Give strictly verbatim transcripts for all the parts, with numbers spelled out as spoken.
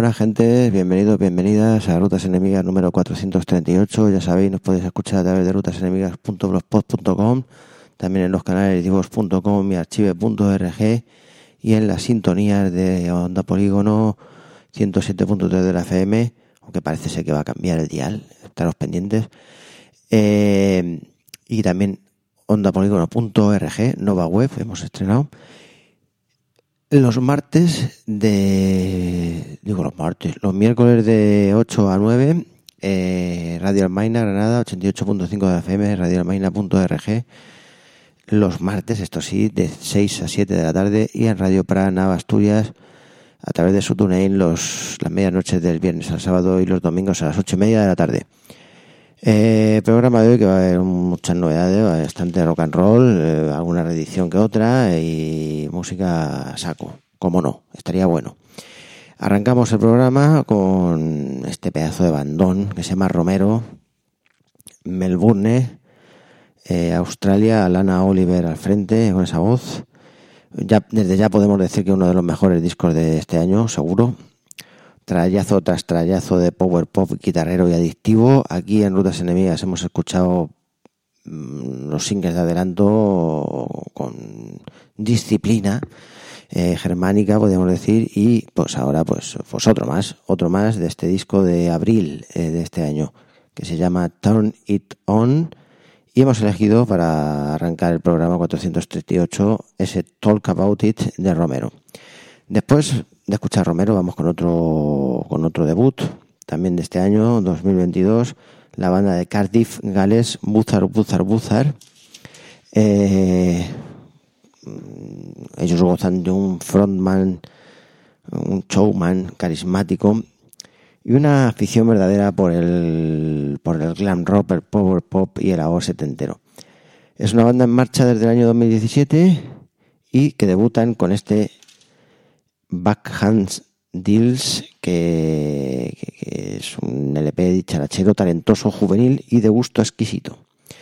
Buenas gente, bienvenidos, bienvenidas a Rutas Enemigas número cuatrocientos treinta y ocho. Ya sabéis, nos podéis escuchar a través de rutas enemigas punto blogspot punto com, también en los canales divox punto com y archive punto org y en las sintonías de Onda Polígono ciento siete punto tres de la F M, aunque parece ser que va a cambiar el dial, estaros pendientes. Eh, y también onda polígono punto org, nova web, hemos estrenado. Los martes de... Digo los martes, los miércoles de ocho a nueve, eh, Radio Almaina, Granada, ochenta y ocho punto cinco de la F M, radio almaina punto org. Los martes, esto sí, de seis a siete de la tarde, y en Radio Prana, Asturias, a través de su TuneIn, los, las medianoches del viernes al sábado y los domingos a las ocho y media de la tarde. Eh, programa de hoy que va a haber muchas novedades, bastante rock and roll, eh, alguna reedición que otra y música a saco, como no, estaría bueno. Arrancamos el programa con este pedazo de bandón que se llama Romero, Melbourne, eh, Australia, Lana Oliver al frente con esa voz. Ya, desde ya podemos decir que uno de los mejores discos de este año, seguro. Trayazo tras trayazo de power pop, guitarrero y adictivo. Aquí en Rutas Enemigas hemos escuchado mmm, los singles de adelanto con disciplina eh, germánica, podríamos decir, y pues ahora pues, pues otro más, otro más de este disco de abril eh, de este año, que se llama Turn It On, y hemos elegido para arrancar el programa cuatrocientos treinta y ocho ese Talk About It de Romero. Después de escuchar Romero vamos con otro con otro debut también de este año dos mil veintidós, la banda de Cardiff, Gales, Buzzard Buzzard Buzzard. Eh, ellos gozan de un frontman, un showman carismático y una afición verdadera por el por el glam rock, el power pop y el A O setentero. Es una banda en marcha desde el año dos mil diecisiete y que debutan con este Backhand Deals, que, que, que es un L P dicharachero, talentoso, juvenil y de gusto exquisito.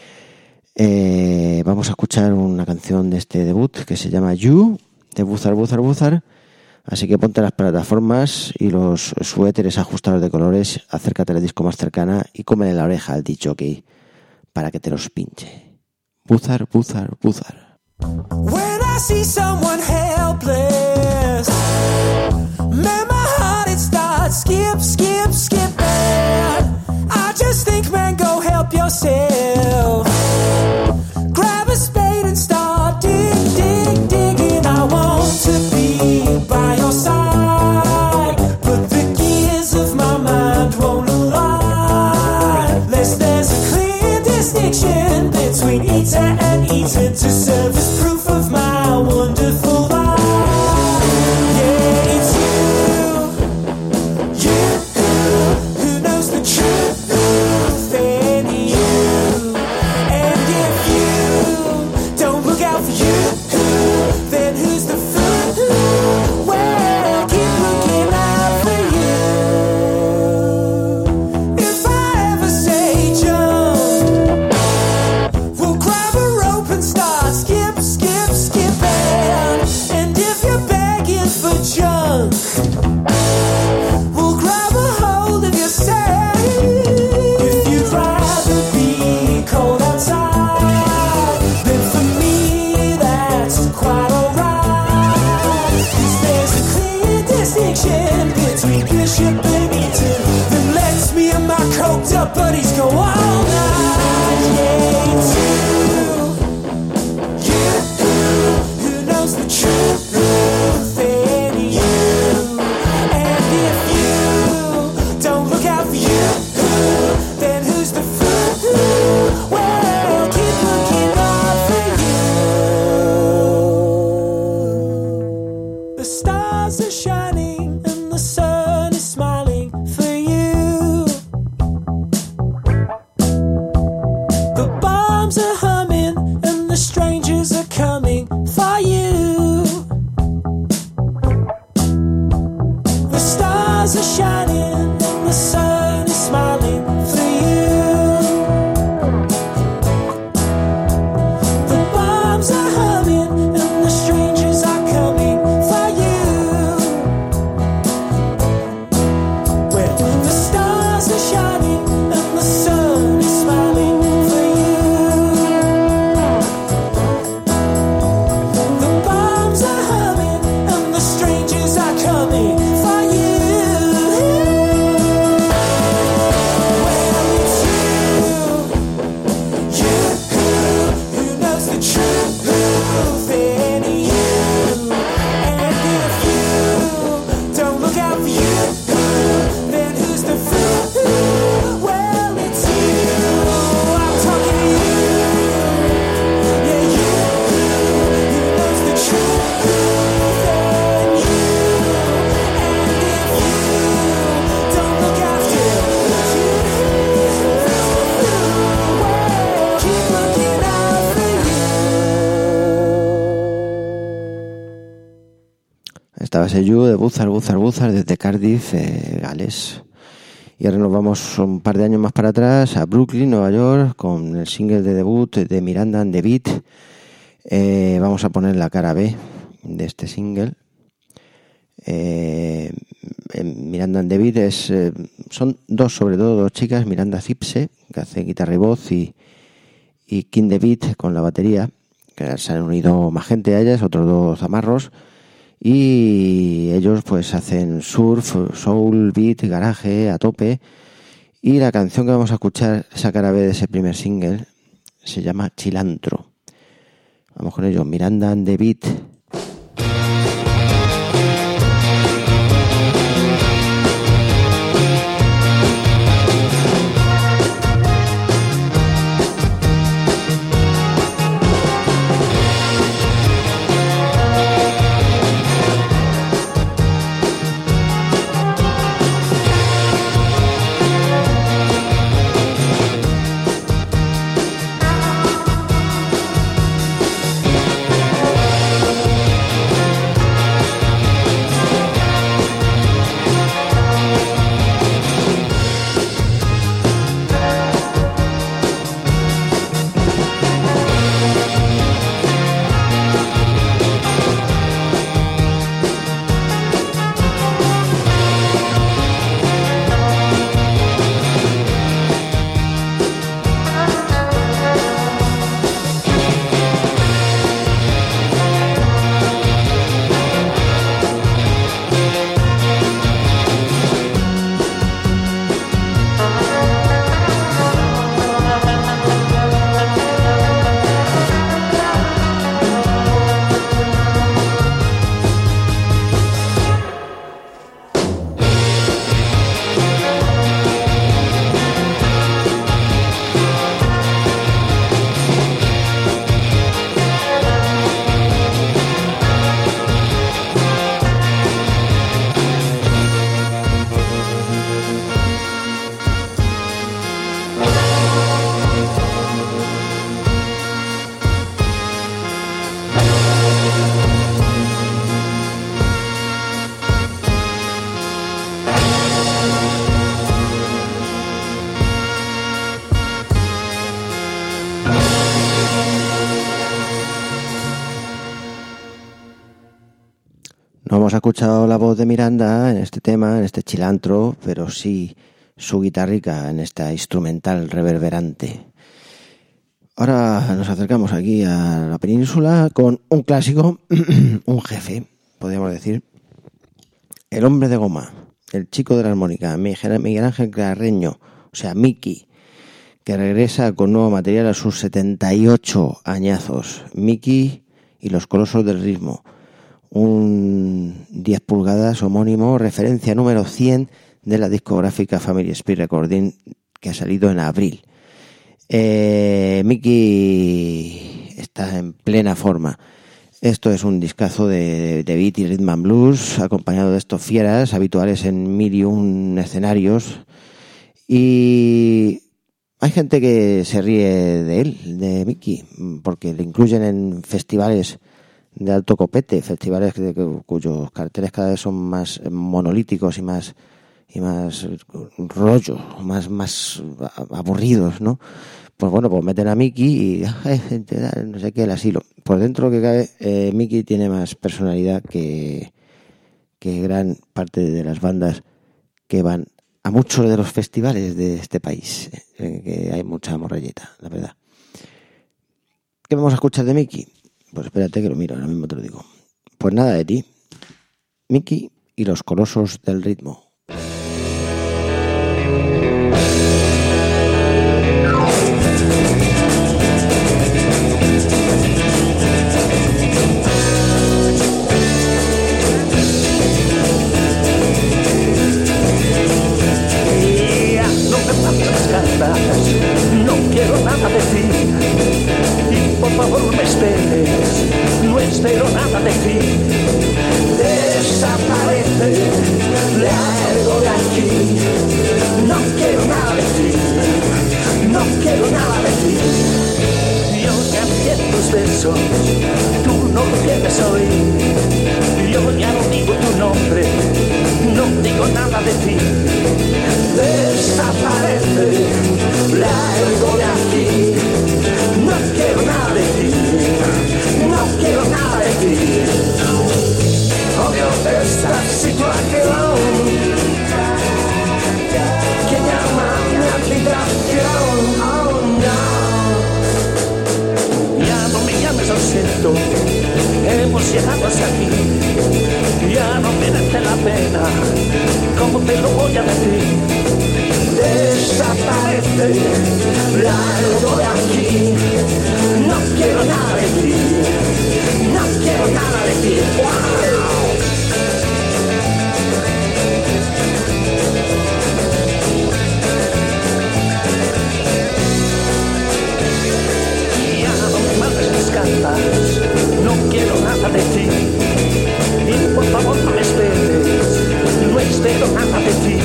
Eh, vamos a escuchar una canción de este debut que se llama You, de Buzzard Buzzard Buzzard. Así que ponte las plataformas y los suéteres ajustados de colores, acércate al disco más cercana y cómele la oreja al disc jockey para que te los pinche. Buzzard Buzzard Buzzard. When I see someone helpless, man, my heart it starts skip, skip, skipping. I just think, man, go help yourself. Grab a spade and start dig, dig, digging. I want to be by your side, but the gears of my mind won't align. Unless there's a clear distinction between eater and eaten to serve as proof of my wonderful life. Yeah, it's you, you, who knows the truth in you. And if you don't look out for you, then who's the fool? Well, keep looking out for you. If I ever say jump, we'll grab a rope and start skip, skip, skipping. And if you're begging for junk, we'll grab a hold of yourself. If you'd rather be cold outside, then for me that's quite alright. 'Cause there's a clear distinction between bishop and eaton that lets me and my coked up buddies go all night. Yeah, it's you, you, who knows the truth in you. And if you don't look out for you, then who's the fool? Well, keep looking out for you. Esta va a ser You de Buzar, Buzar, Buzar desde Cardiff, eh, Gales. Y ahora nos vamos un par de años más para atrás a Brooklyn, Nueva York, con el single de debut de Miranda and the Beat. Eh, vamos a poner la cara B de este single. Eh, Miranda and the Beat es, eh, son dos, sobre todo dos chicas, Miranda Zipse, que hace guitarra y voz, y, y Kim the Beat con la batería, que se han unido más gente a ellas, otros dos zamarros. Y ellos pues hacen surf, soul, beat, garaje a tope. Y la canción que vamos a escuchar, esa cara B de ese primer single, se llama Cilantro. Vamos con ellos, Miranda and the Beat. No hemos escuchado la voz de Miranda en este tema, en este Cilantro, pero sí su guitarrica en esta instrumental reverberante. Ahora nos acercamos aquí a la península con un clásico, un jefe, podríamos decir. El hombre de goma, el chico de la armónica, Miguel Ángel Carreño, o sea, Miki, que regresa con nuevo material a sus setenta y ocho añazos. Miki y los Colosos del Ritmo. Un diez pulgadas homónimo, referencia número cien de la discográfica Family Speed Recording, que ha salido en abril. Eh, Miki está en plena forma. Esto es un discazo de, de beat y rhythm and blues, acompañado de estos fieras habituales en mil y un escenarios. Y hay gente que se ríe de él, de Miki, porque le incluyen en festivales de alto copete, festivales de, cuyos carteles cada vez son más monolíticos y más y más rollo, más más aburridos, ¿no? Pues bueno, pues meten a Miki y eh, no sé qué, el asilo. Por dentro que cabe, eh, Miki tiene más personalidad que, que gran parte de las bandas que van a muchos de los festivales de este país, eh, que hay mucha morralleta, la verdad. ¿Qué vamos a escuchar de Miki? Pues espérate que lo miro, ahora mismo te lo digo. Pues nada de ti, Miki y los Colosos del Ritmo. No me mandes cartas, no quiero nada de ti. Y por favor me esperes, no espero nada de ti. Desaparece, largo de aquí. No quiero nada de ti, no quiero nada de ti. Yo cambié tus besos, tú no lo quieres oír. Yo ya no digo de ti. Desaparece, largo de aquí. No quiero nada de ti, no quiero nada de ti. Odio esta situación que llama mi habitación. Oh no. Ya no me llames, lo siento, hemos llegado hasta aquí. Ya no merece la pena, ¿cómo te lo voy a decir? Desaparece, largo de aquí. No quiero nada de ti, no quiero nada de ti. ¡Wow! Ya no me mandes mis cartas, no quiero nada de ti. Y por favor no me esperes, no espero nada de ti.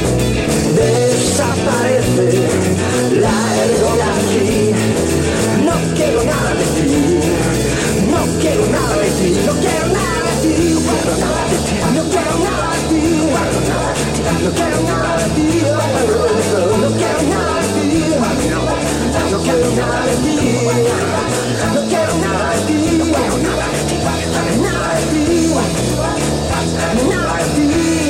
Desaparece, largo de aquí. No quiero nada de ti, no quiero nada de ti, no quiero nada de ti, no quiero nada de ti, no quiero nada de ti, no quiero nada de ti, no quiero nada de ti, no quiero nada de ti, no quiero nada de ti, nada de ti, nada de ti.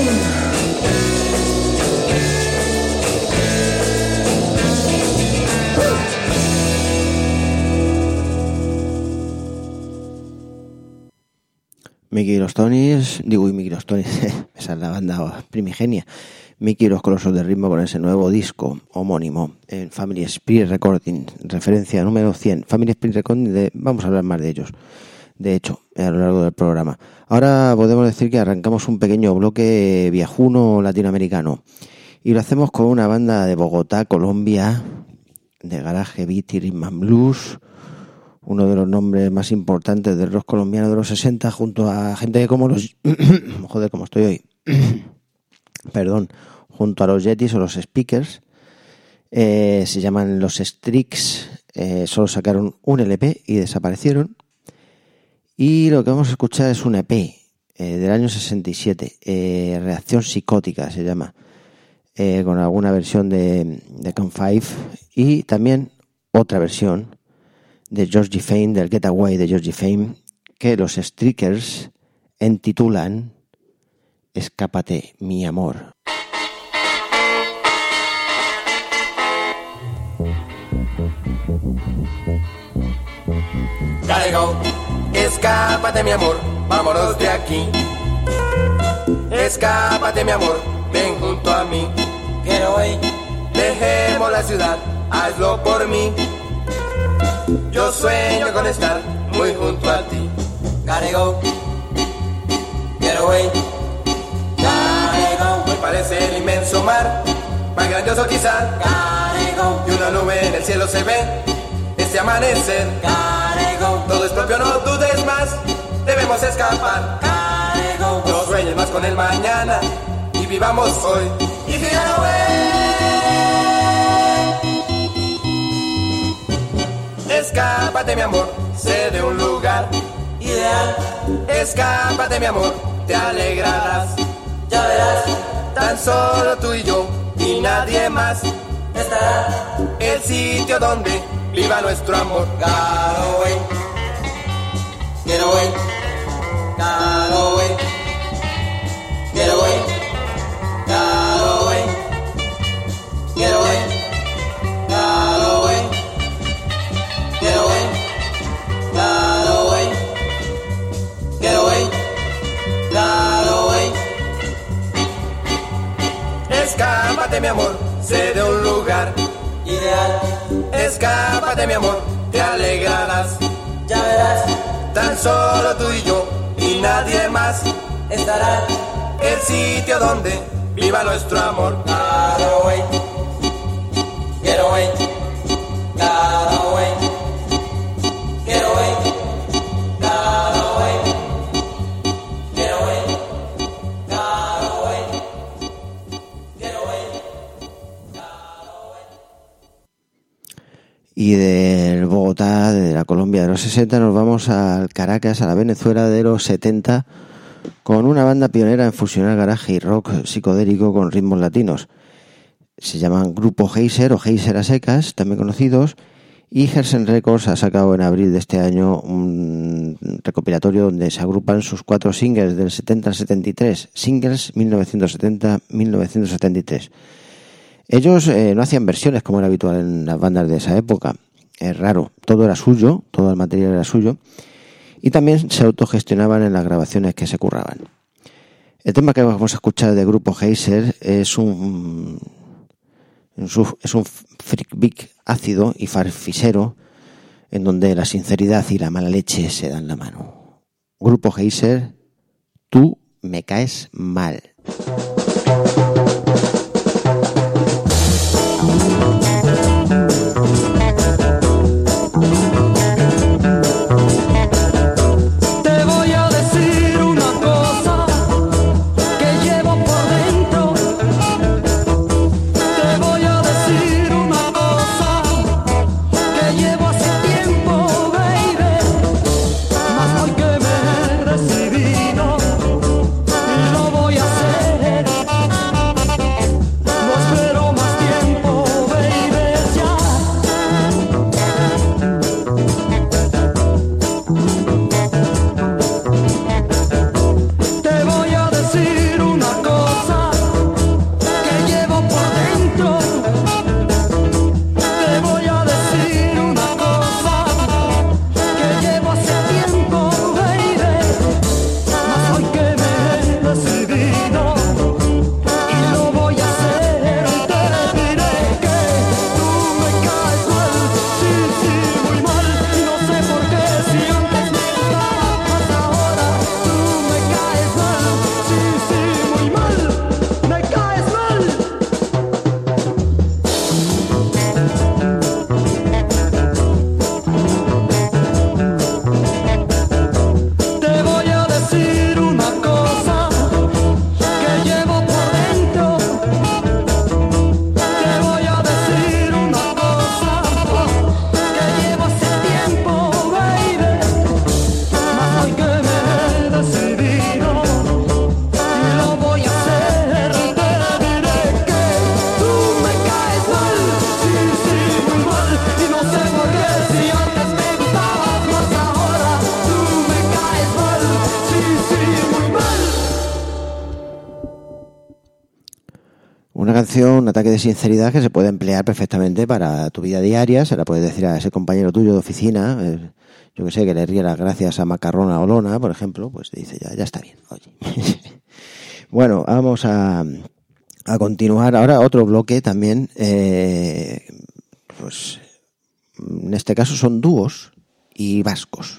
Mickey y los Tonys, digo y Mickey y los Tonys, esa es la banda primigenia. Mickey y los Colosos de Ritmo con ese nuevo disco homónimo en Family Spirit Recording, referencia número cien. Family Spirit Recording, de, vamos a hablar más de ellos, de hecho, a lo largo del programa. Ahora podemos decir que arrancamos un pequeño bloque viajuno latinoamericano y lo hacemos con una banda de Bogotá, Colombia, de garaje, beat y rhythm and blues, uno de los nombres más importantes del rock colombiano de los sesenta, junto a gente como los... joder, como estoy hoy. Perdón. Junto a los Yetis o los Speakers. Eh, se llaman los Strix. Eh, solo sacaron un L P y desaparecieron. Y lo que vamos a escuchar es un E P eh, del año sesenta y siete. Eh, Reacción Psicótica se llama. Eh, con alguna versión de, de Con Five. Y también otra versión de Georgie Fame, del Getaway de Georgie Fame, que los Strikers entitulan Escápate, mi amor. Gotta go, escápate mi amor, vámonos de aquí. Escápate mi amor, ven junto a mí. Get away, dejemos la ciudad, hazlo por mí. Yo sueño con estar muy junto a ti. Gotta go, get away, gotta go. Me parece el inmenso mar, más grandioso quizás. Gotta go, y una nube en el cielo se ve, este amanecer. Gotta go, todo es propio, no dudes más, debemos escapar. Gotta go, no sueñes más con el mañana y vivamos hoy. If you get away, escápate mi amor, sé de un lugar ideal. Escápate mi amor, te alegrarás. Ya verás, tan solo tú y yo y nadie más estará el sitio donde viva nuestro amor. Get away, get away, get away, get away, get away, get away, get away. Get away, get away, get away, get away. Escápate mi amor, sé de un lugar ideal. Escápate mi amor, te alegrarás. Ya verás, tan solo tú y yo y nadie más estará el sitio donde viva nuestro amor. Get away, get away, get away. Get away, get away, get away, get away, get away, get away. Y del Bogotá, de la Colombia de los sesenta, nos vamos al Caracas, a la Venezuela de los setenta, con una banda pionera en fusionar garaje y rock psicodélico con ritmos latinos. Se llaman Grupo Geyser o Geyser a secas, también conocidos, y Hersen Records ha sacado en abril de este año un recopilatorio donde se agrupan sus cuatro singles del setenta al setenta y tres, singles mil novecientos setenta a mil novecientos setenta y tres. Ellos eh, no hacían versiones como era habitual en las bandas de esa época, es raro, todo era suyo, todo el material era suyo, y también se autogestionaban en las grabaciones que se curraban. El tema que vamos a escuchar de Grupo Geyser es un... es un freak beat ácido y farfisero en donde la sinceridad y la mala leche se dan la mano. Grupo Geyser, Tú me caes mal. Un ataque de sinceridad que se puede emplear perfectamente para tu vida diaria. Se la puedes decir a ese compañero tuyo de oficina, eh, yo que sé, que le ríe las gracias a Macarrona o Lona, por ejemplo, pues te dice ya, ya está bien, oye. Bueno, vamos a, a continuar ahora otro bloque también, eh, pues en este caso son dúos y vascos.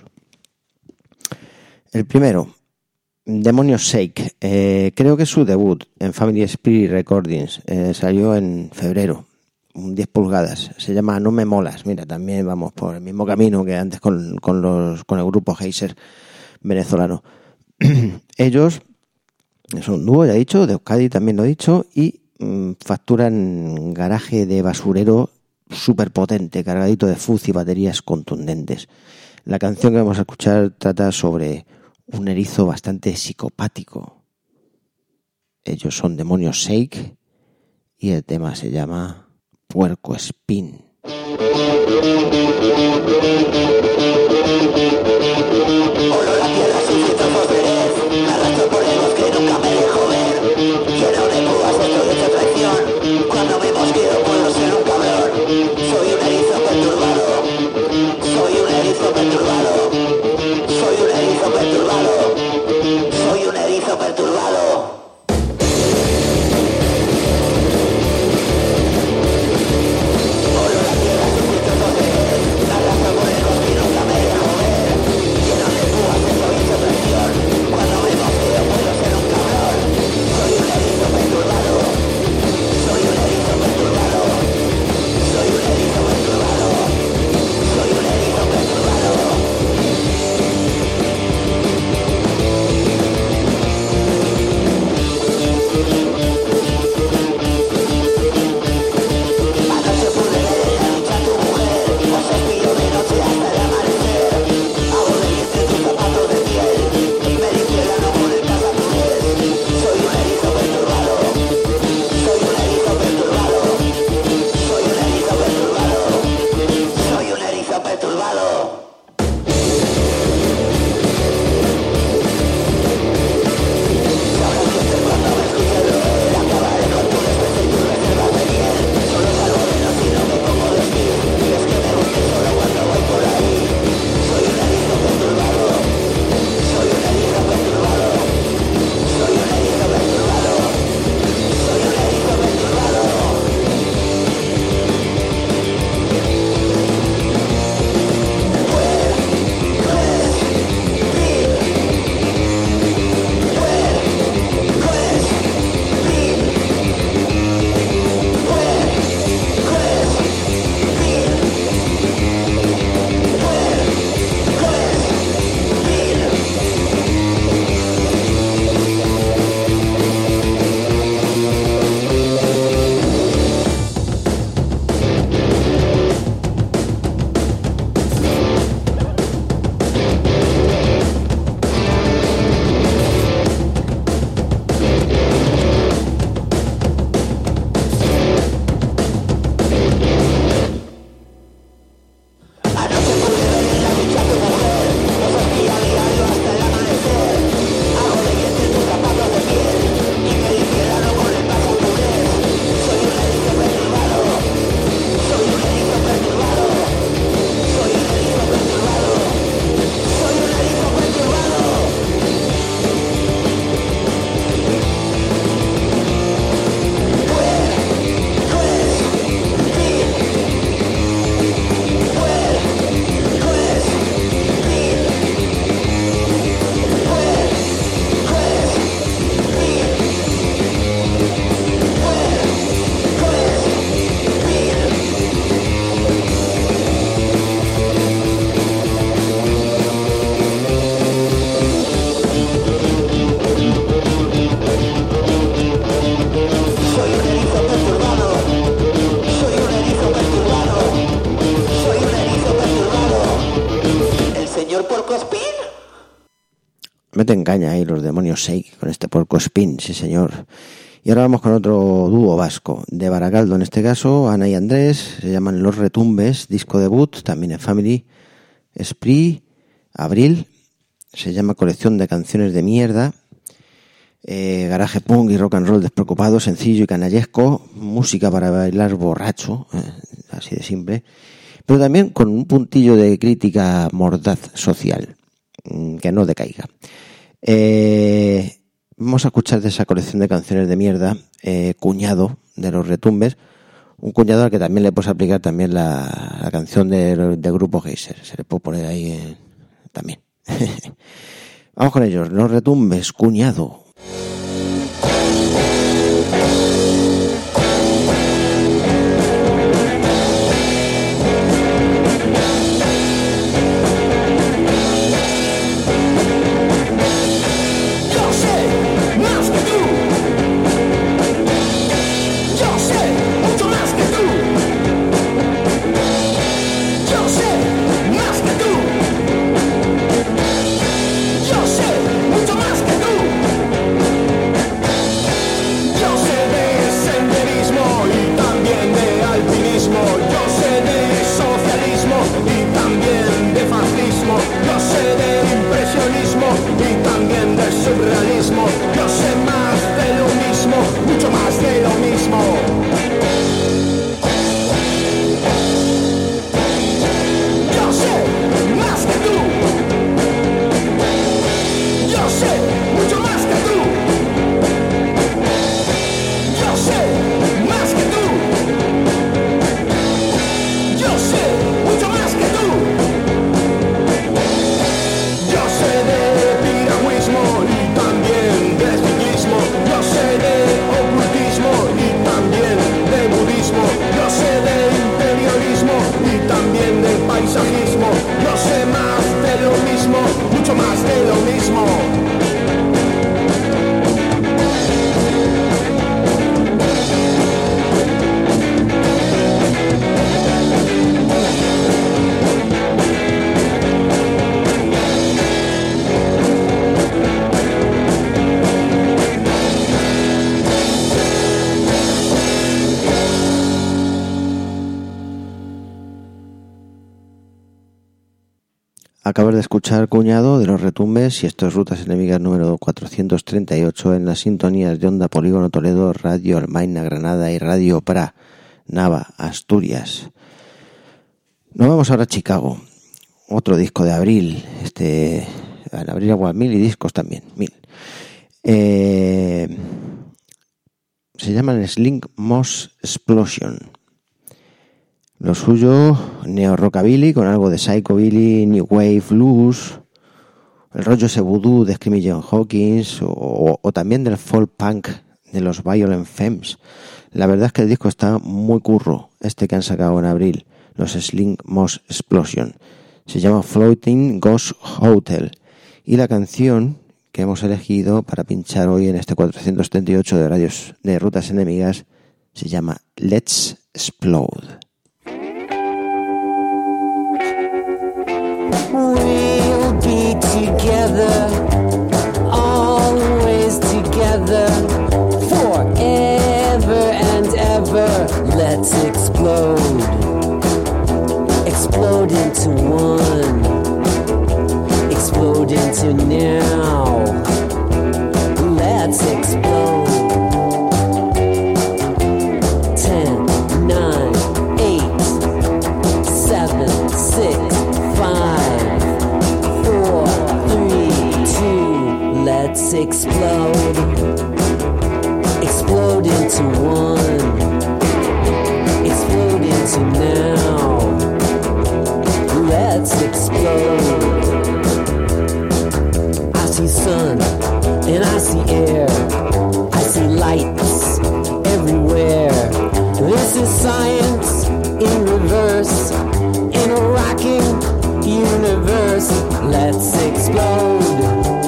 El primero, Demonios Shake, eh, creo que es su debut en Family Spirit Recordings, eh, salió en febrero, diez pulgadas, se llama No me molas. Mira, también vamos por el mismo camino que antes con, con, los, con el grupo Geyser venezolano. Ellos son un dúo, ya he dicho, de Euskadi también lo he dicho, y mmm, facturan garaje de basurero súper potente, cargadito de fuzz y baterías contundentes. La canción que vamos a escuchar trata sobre un erizo bastante psicopático. Ellos son Demonios Shake y el tema se llama Puerco Espín. Olo la tierra sin trozos de red, arrastro por el bosque nunca me dejo ver. Lleno de púas esto de esta traición, cuando me mosqueo puedo ser un cabrón. Soy un erizo perturbado, soy un erizo perturbado, soy un erizo perturbado, soy un erizo perturbado. Meten caña ahí los demonios Shake con este Porco Spin, sí señor. Y ahora vamos con otro dúo vasco, de Baracaldo en este caso, Ana y Andrés, se llaman Los Retumbes, disco debut, también en Family, Esprit, Abril, se llama Colección de Canciones de Mierda, eh, garaje punk y rock and roll despreocupado, sencillo y canallesco, música para bailar borracho, eh, así de simple, pero también con un puntillo de crítica mordaz social, que no decaiga. Eh... Vamos a escuchar de esa colección de canciones de mierda, eh, Cuñado, de Los Retumbes, un cuñado al que también le puedes aplicar también la, la canción del de grupo Geyser, se le puede poner ahí eh, también. Vamos con ellos, Los Retumbes, Cuñado. Acabas de escuchar Cuñado de Los Retumbes y esto es Rutas Enemigas número cuatrocientos treinta y ocho en las sintonías de Onda Polígono Toledo, Radio Almaina Granada y Radio Pra Nava Asturias. Nos vamos ahora a Chicago, otro disco de Abril, este en Abril igual mil y discos también, mil. Eh, se llaman Sling Moss Explosion. Lo suyo, neo-rockabilly con algo de psychobilly, new wave, blues, el rollo ese voodoo de Screaming John Hawkins o, o, o también del folk punk de los Violent Femmes. La verdad es que el disco está muy curro, este que han sacado en abril, los Sling Moss Explosion. Se llama Floating Ghost Hotel y la canción que hemos elegido para pinchar hoy en este cuatrocientos treinta y ocho de radios de Rutas Enemigas se llama Let's Explode. We'll be together, always together, forever and ever. Let's explode, explode into one, explode into now. Let's explode. Ten, nine, eight, seven, six, five, four, three, two. Let's explode, explode into one, explode into now. Let's explode. I see sun and I see air, I see lights everywhere. This is science in reverse, in a rocking universe. Let's explode.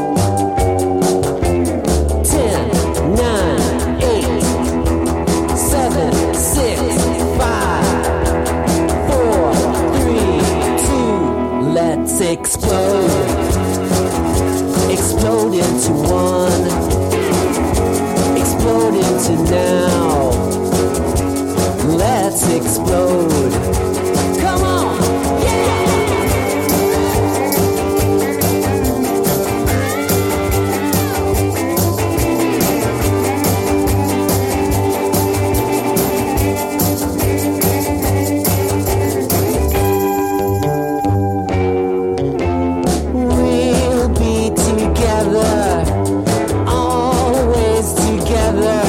Ten, nine, eight, seven, six, five, four, three, two. Let's explode, explode. into one, explode into now. Let's explode. Come on, we'll be together, always together,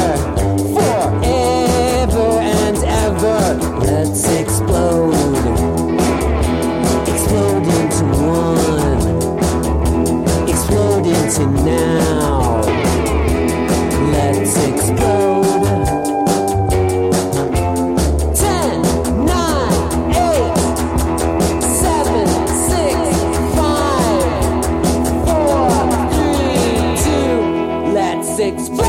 forever and ever. Let's explode, explode into one, explode into now. Let's explode. Ten, nine, eight, seven, six, five, four, three, two. Let's explode.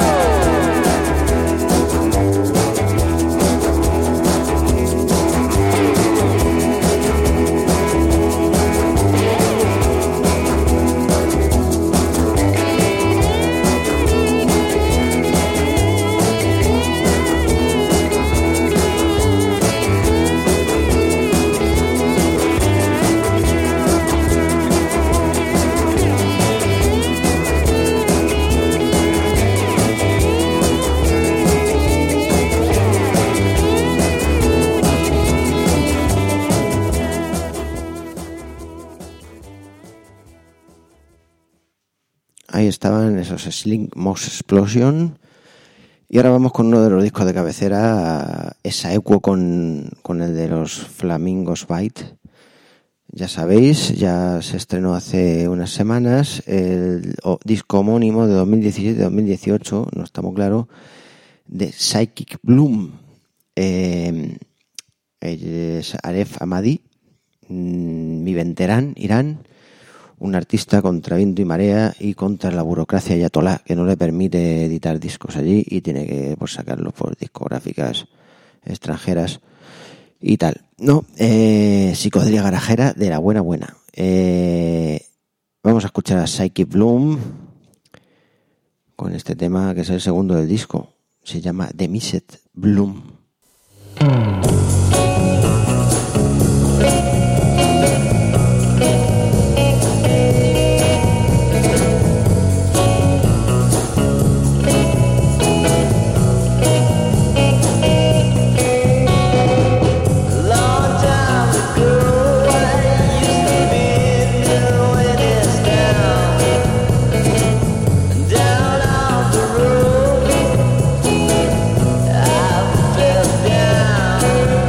Ahí estaban esos Sling Moss Explosion. Y ahora vamos con uno de los discos de cabecera, esa equo con, con el de los Flamingos Bite. Ya sabéis, ya se estrenó hace unas semanas el oh, disco homónimo de dos mil diecisiete dos mil dieciocho, no está muy claro, de Psychic Bloom. Eh, es Aref Hamadi, mi veterán, Irán, un artista contra viento y marea y contra la burocracia ayatolá que no le permite editar discos allí y tiene que pues, sacarlos por discográficas extranjeras y tal. No, eh, psicodelia garajera de la buena buena. Eh, vamos a escuchar a Psychic Bloom con este tema que es el segundo del disco. Se llama The Missed Bloom. down.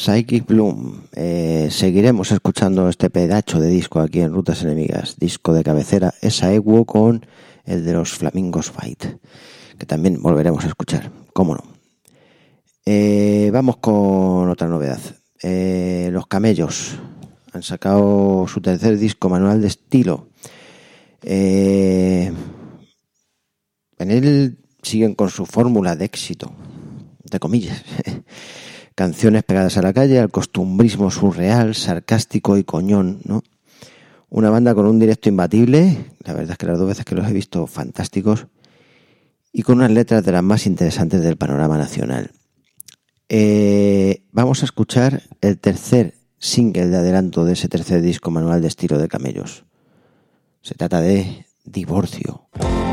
Psychic Bloom. Eh, seguiremos escuchando este pedazo de disco aquí en Rutas Enemigas. Disco de cabecera, esa Equo con el de los Flamingos Fight, que también volveremos a escuchar, cómo no. Eh, vamos con otra novedad. Eh, los Camellos han sacado su tercer disco, Manual de Estilo. Eh, en él siguen con su fórmula de éxito, de comillas. Canciones pegadas a la calle, al costumbrismo surreal, sarcástico y coñón, ¿no? Una banda con un directo imbatible, la verdad es que las dos veces que los he visto, fantásticos, y con unas letras de las más interesantes del panorama nacional. Eh, vamos a escuchar el tercer single de adelanto de ese tercer disco, Manual de Estilo de Camellos. Se trata de Divorcio.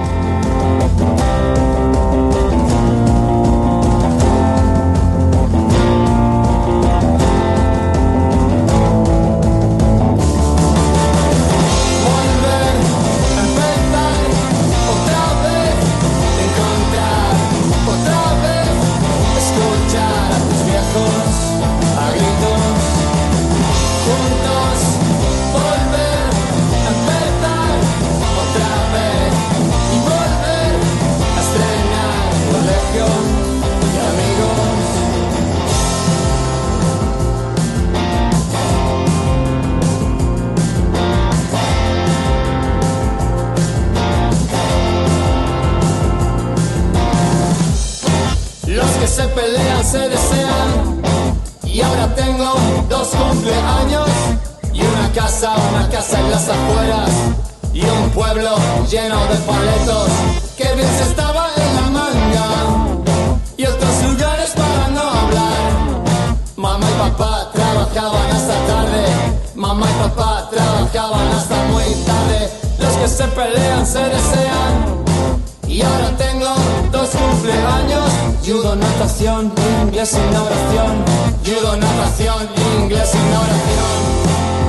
Se pelean, se desean, y ahora tengo dos cumpleaños y una casa, una casa en las afueras y un pueblo lleno de paletos. Que bien se estaba en la manga y otros lugares para no hablar. Mamá y papá trabajaban hasta tarde, mamá y papá trabajaban hasta muy tarde. Los que se pelean, se desean, y ahora tengo dos cumpleaños. Judo, natación, inglés sin oración. Judo, natación, inglés sin oración.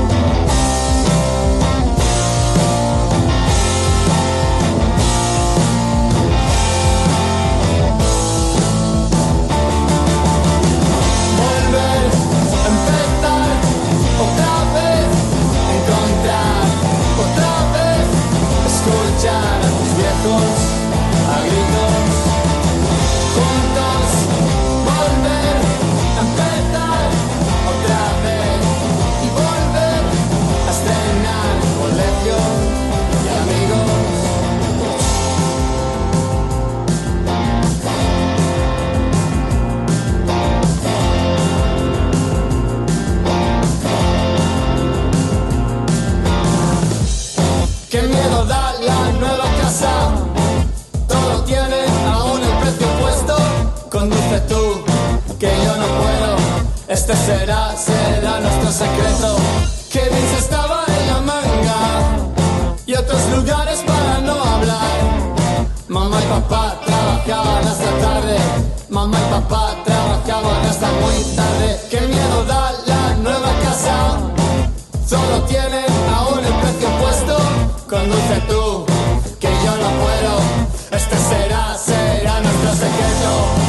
Este será, será nuestro secreto. Que bien se estaba en la manga y otros lugares para no hablar. Mamá y papá trabajaban hasta tarde, mamá y papá trabajaban hasta muy tarde. Qué miedo da la nueva casa, solo tiene aún el precio puesto. Conduce tú, que yo no puedo. Este será, será nuestro secreto.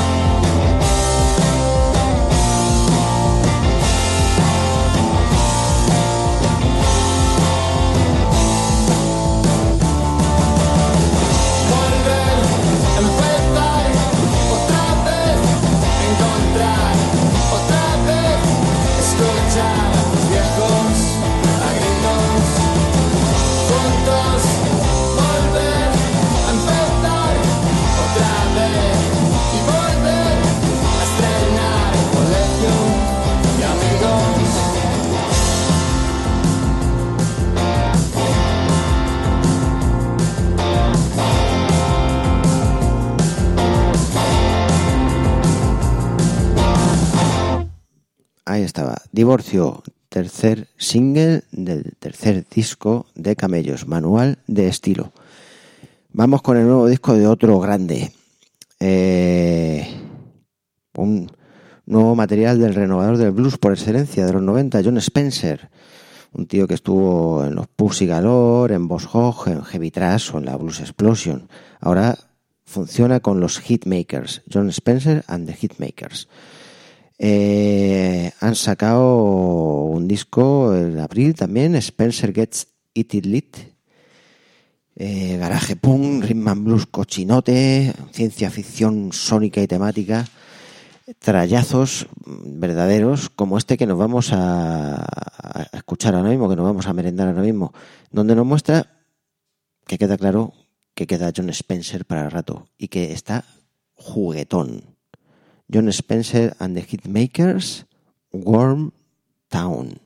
Ahí estaba, Divorcio, tercer single del tercer disco de Camellos, Manual de Estilo. Vamos con el nuevo disco de otro grande, eh, un nuevo material del renovador del blues por excelencia de los noventa, Jon Spencer, un tío que estuvo en los Pussy Galore, en Boss Hogg, en Heavy Trash o en la Blues Explosion. Ahora funciona con los Hitmakers, Jon Spencer and the Hitmakers. Eh, han sacado un disco en abril también, Spencer Gets It Lit. Eh, garaje punk, rhythm and blues cochinote, ciencia ficción sónica y temática, trallazos verdaderos como este que nos vamos a, a escuchar ahora mismo, que nos vamos a merendar ahora mismo, donde nos muestra que queda claro que queda Jon Spencer para el rato y que está juguetón. Jon Spencer and the Hitmakers, Worm Town.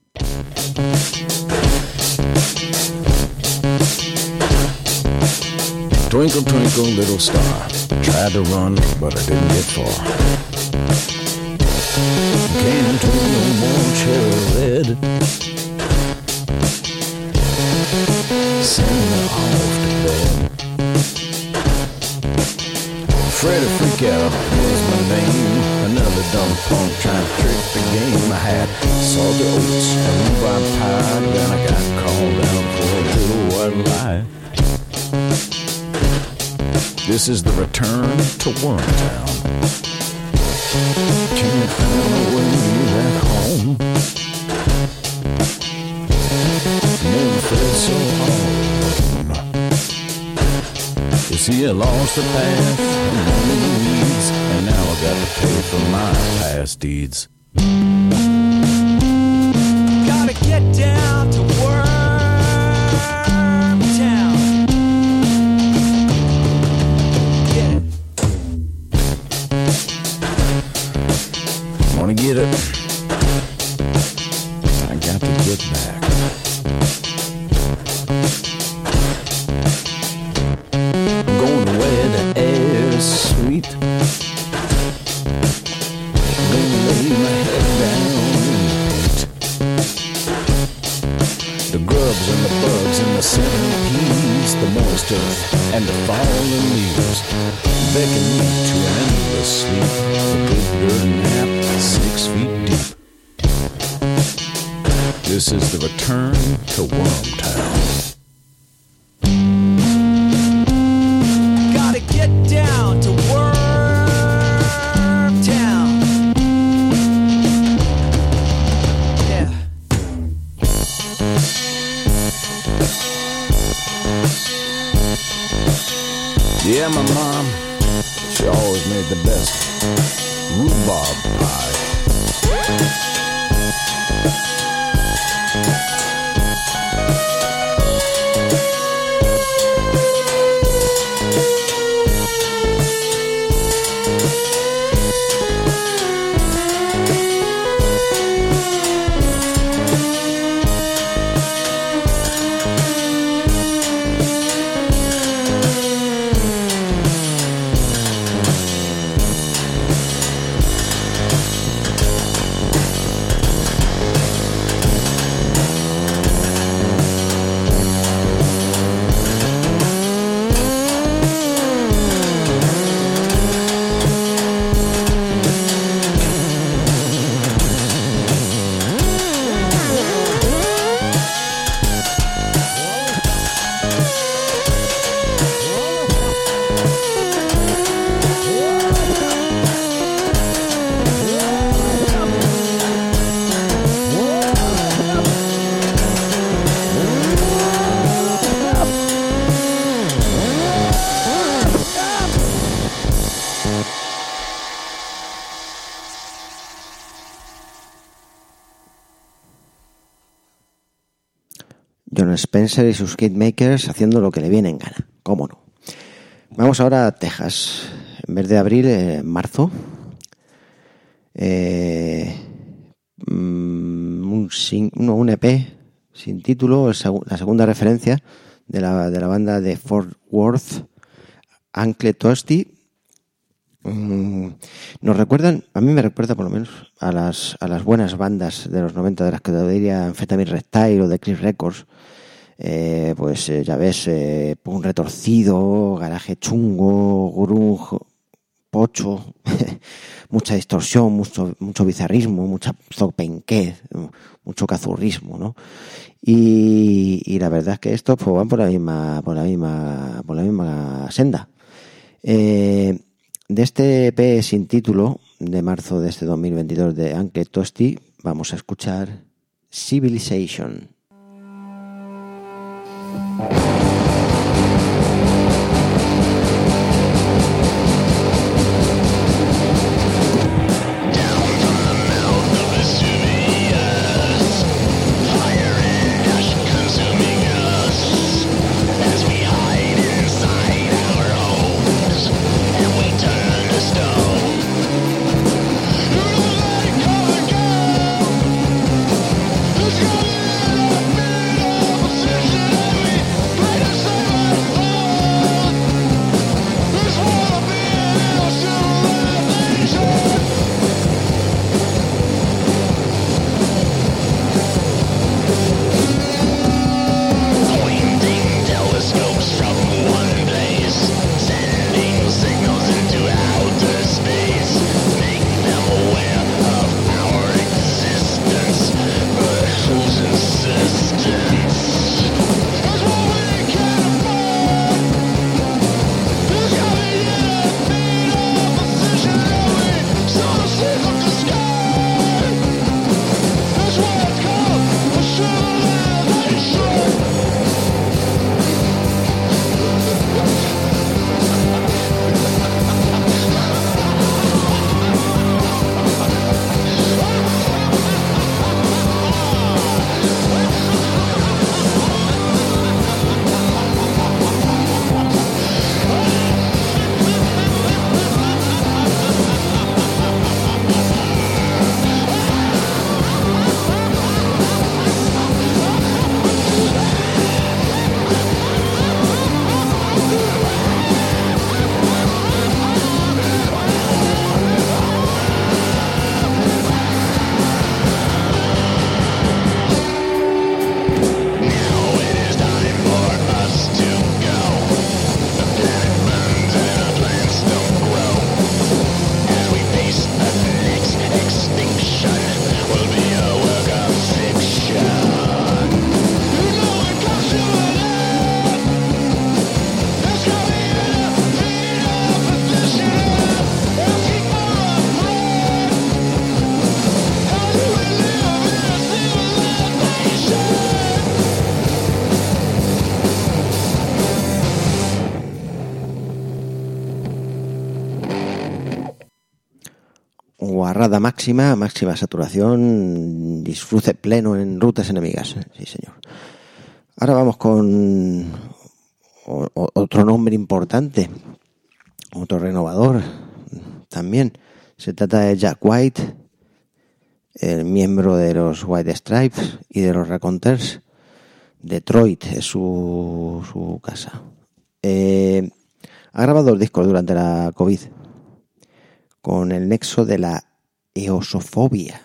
Twinkle, twinkle, little star. Tried to run, but I didn't get far. Came to no more cherry red. Send me off to bed. Freddy Freakout was my name. Another dumb punk trying to trick the game. I had salty oats and rhubarb pie. Then I got called out for a little white lie. This is the return to Wormtown. Can't find my way back home. Never felt so home. You see, I lost the path among the weeds, and now I got to pay for my past deeds. Gotta get down to Wormtown. Yeah. Wanna get it? I got to get back. I'm going to where the air is sweet. Gonna lay my head down in the paint. The grubs and the bugs and the centipedes, the moisture and the falling leaves beckon me to an endless sleep. A good good nap, six feet deep. This is the return to Wormtown. Gotta get down to Wormtown. Yeah. Yeah, my mom, she always made the best rhubarb pie. Jon Spencer y sus Hitmakers haciendo lo que le viene en gana, cómo no. Vamos ahora a Texas. En vez de abril, eh, marzo. Eh, un, sin, no, un E P sin título, la segunda referencia de la, de la banda de Fort Worth, Ankle Toasty. Mm, nos recuerdan, a mí me recuerda por lo menos a las, a las buenas bandas de los noventa, de las que te diría Amphetamine Reptile o de Cliff Records. Eh, pues eh, ya ves, eh, un retorcido, garaje chungo, grunge, pocho, mucha distorsión, mucho, mucho bizarrismo, mucha zopenquez, mucho cazurrismo, ¿no? Y, y la verdad es que estos pues, van por la misma, por la misma, por la misma senda. Eh, de este E P sin título de marzo de este dos mil veintidós de Uncle Toasty, vamos a escuchar Civilization. Guarrada máxima, máxima saturación, disfrute pleno en Rutas Enemigas. Sí, señor. Ahora vamos con o, o, otro nombre importante, otro renovador también. Se trata de Jack White, el miembro de los White Stripes y de los Raconteurs. Detroit es su, su casa. Eh, ha grabado dos discos durante la COVID, con el nexo de la eosofobia,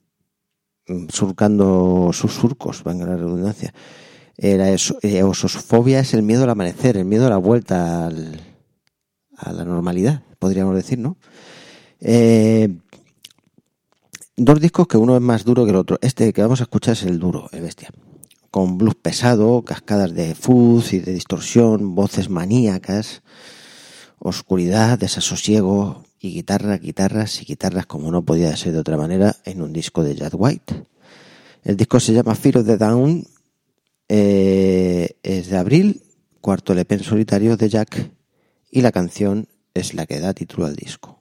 surcando sus surcos, venga la redundancia. Eh, la eosofobia es el miedo al amanecer, el miedo a la vuelta al, a la normalidad, podríamos decir, ¿no? Eh, dos discos que uno es más duro que el otro. Este que vamos a escuchar es el duro, el bestia, con blues pesado, cascadas de fuzz y de distorsión, voces maníacas, oscuridad, desasosiego y guitarras, guitarras y guitarras como no podía ser de otra manera en un disco de Jack White. El disco se llama Fear of the Down, eh, es de abril, cuarto L P en solitario de Jack, y la canción es la que da título al disco.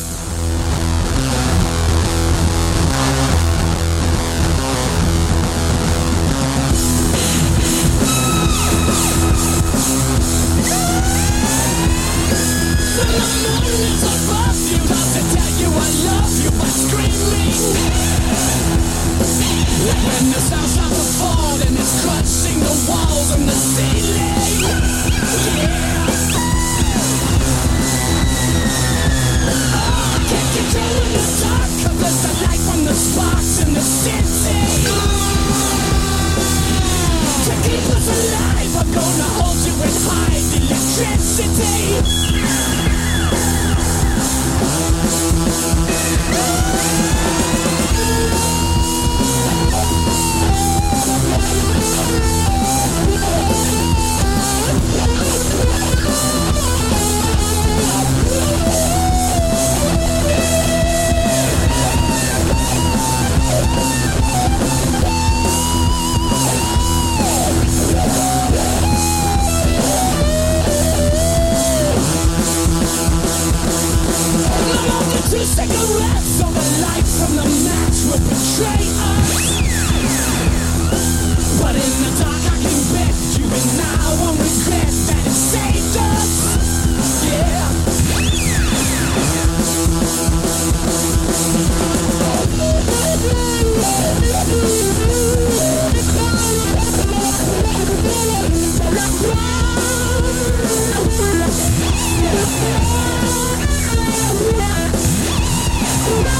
When the sound starts to fall and it's crushing the walls and the ceiling, yeah.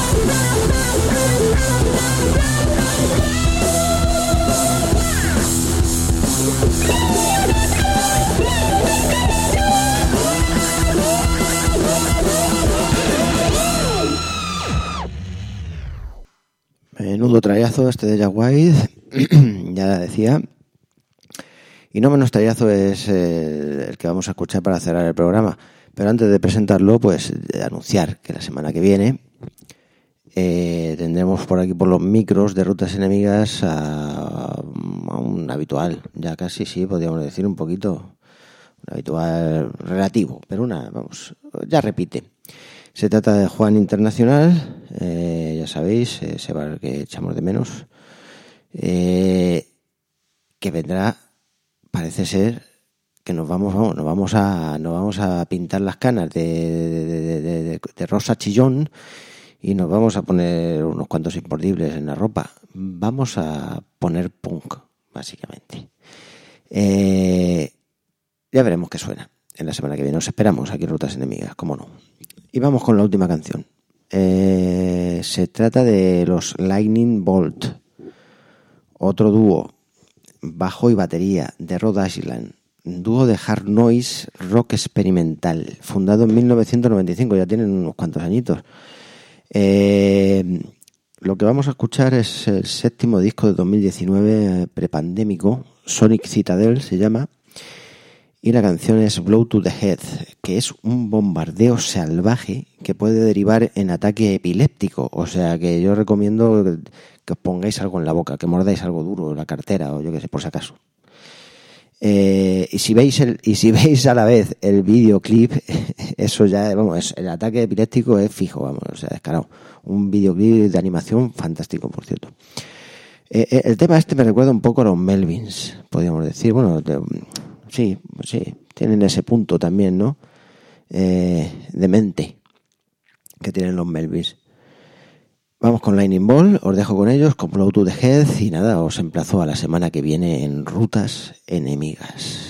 Menudo trayazo este de Jack White, ya decía. Y no menos trayazo es el, el que vamos a escuchar para cerrar el programa. Pero antes de presentarlo, pues de anunciar que la semana que viene eh, tendremos por aquí por los micros de Rutas Enemigas a, a un habitual, ya casi sí, podríamos decir un poquito, un habitual relativo, pero una, vamos, ya repite. Se trata de Juan Internacional, eh, ya sabéis, ese bar que echamos de menos, eh, que vendrá, parece ser que nos vamos, vamos, nos vamos a, nos vamos a pintar las canas de, de, de, de, de, de rosa chillón y nos vamos a poner unos cuantos imperdibles en la ropa. Vamos a poner punk, básicamente. Eh, ya veremos qué suena en la semana que viene. Os esperamos aquí en Rutas Enemigas, cómo no. Y vamos con la última canción. Eh, se trata de los Lightning Bolt, otro dúo, bajo y batería de Rhode Island, dúo de hard noise rock experimental, fundado en mil novecientos noventa y cinco, ya tienen unos cuantos añitos. Eh, lo que vamos a escuchar es el séptimo disco de dos mil diecinueve prepandémico, Sonic Citadel se llama, y la canción es Blow to the Head, que es un bombardeo salvaje que puede derivar en ataque epiléptico. O sea que yo recomiendo que os pongáis algo en la boca, que mordáis algo duro, la cartera o yo qué sé, por si acaso. Eh, y si veis el, y si veis a la vez el videoclip, eso ya, vamos, es, el ataque epiléptico es fijo, vamos, o sea, descarado. Un videoclip de animación fantástico, por cierto. Eh, el tema este me recuerda un poco a los Melvins, podríamos decir, bueno, de, sí, sí, tienen ese punto también, ¿no? Eh, de mente que tienen los Melvins. Vamos con Lightning Ball, os dejo con ellos, con Blow to the Head y nada, os emplazo a la semana que viene en Rutas Enemigas.